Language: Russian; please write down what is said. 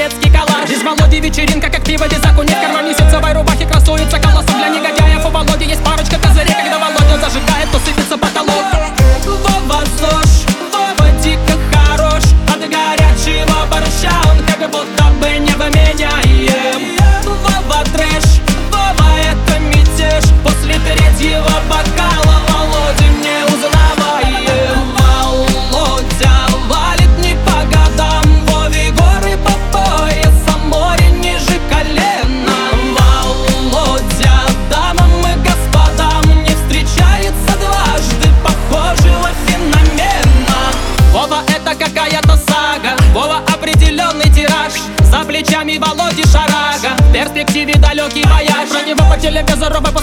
советский коллаж. Из Володи вечеринка, как пиво без окуня. В кармане ситцевой рубахи красуется колосок для негодяев. У Володи есть парочка козырей. Когда Володя зажигает, то сыпется потолок. Вова ЗОЖ, Вова дико хорош. От горячего борща он как будто бы невменяем. Вова трэш, Вова это мятеж. После третьего бокала Володя не узнаваем. Володя валит не по годам, Вове горы по пояс, а море ниже колена. Володя дамам и господам не встречается дважды похожего феномена. Вова это какая-то сага, Вова определенный тираж. За плечами Володи шарага, в перспективе далекий вояж. Про него по телевизору